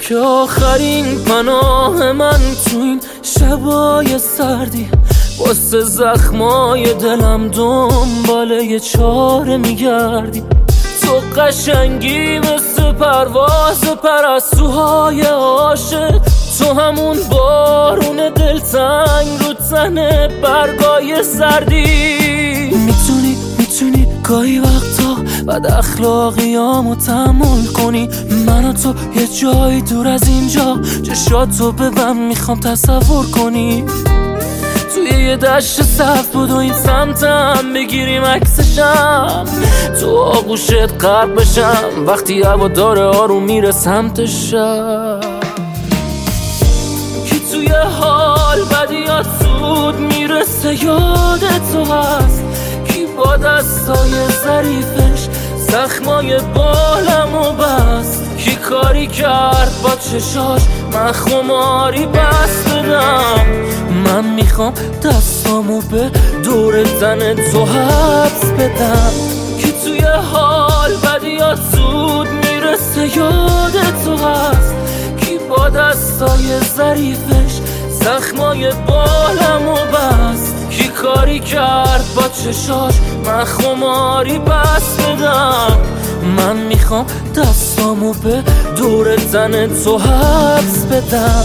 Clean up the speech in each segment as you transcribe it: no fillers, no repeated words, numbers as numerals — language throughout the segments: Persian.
که آخرین پناه من تو این شبای سردی، واسه زخمای دلم دنبال یه چاره میگردی. تو قشنگی مثل پرواز پرستوهای عاشق، تو همون بارون دلتنگ رو تن برگای سردی. میتونی گاهی وقتا بد اخلاقیامو تحمل کنی، من و تو یه جایی دور از اینجا چشاتو ببند میخوام تصور کنی. توی یه دشت سبز بود و این سمتم بگیریم عکسشم، تو آغوشت غرق بشم وقتی هوا داره آروم میره سمت شب. کی توی حال بدیات زود میرسه یاد تو هست، کی با دستای ظریفش زخمای بالمو بست، کی کاری کرد با چشاش من خماری بست بدم. من میخوام دستامو به دور تن تو حبس بدم. کی توی حال بدیات زود میرسه یاد تو هست، کی با دستای ظریفش زخمای بالمو بست، کی کاری کرد با چشاش من خماری بست بدم. من میخوام دستامو به دور تن تو حبس بدم.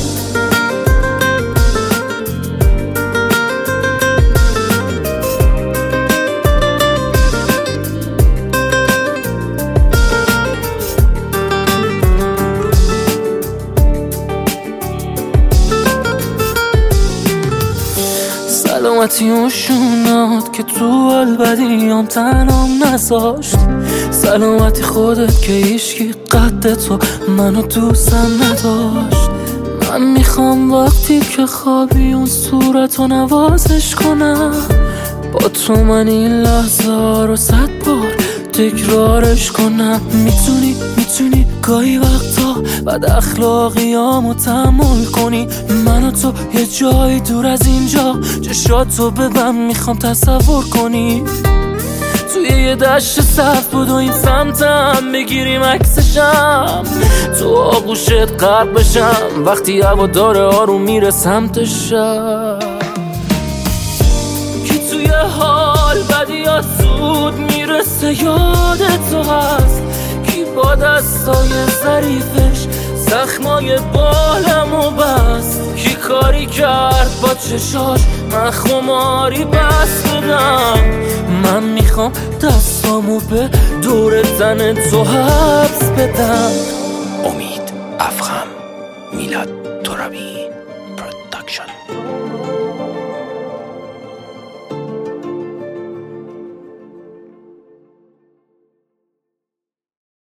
سلامتی اون شونات که تو البدیام تنام نذاشت، سلامتی خودت که هیچکی قد تو منو دوستم نداشت. من میخوام وقتی که خوابی اون صورتو نوازش کنم، با تو من این لحظه رو 100 بار تکرارش کنم. میتونی گاهی وقتا بد اخلاقیامو تحمل کنی، من و تو یه جایی دور از اینجا چشاتو ببند میخوام تصور کنی. توی یه دشت سبز بود و این سمتم بگیریم عکسشم، تو آغوشت غرق بشم وقتی هوا داره آروم میره سمت شب. کی توی حال بدیات زود میرسه یاد تو هست، کی با دستای ظریفش زخمای بالمو بست، کی کاری کرد با چشاش من خماری بست بدم. من میخوام دستامو به دور تن تو حبس بدم. امید افخم، میلاد ترابی پروداکشن.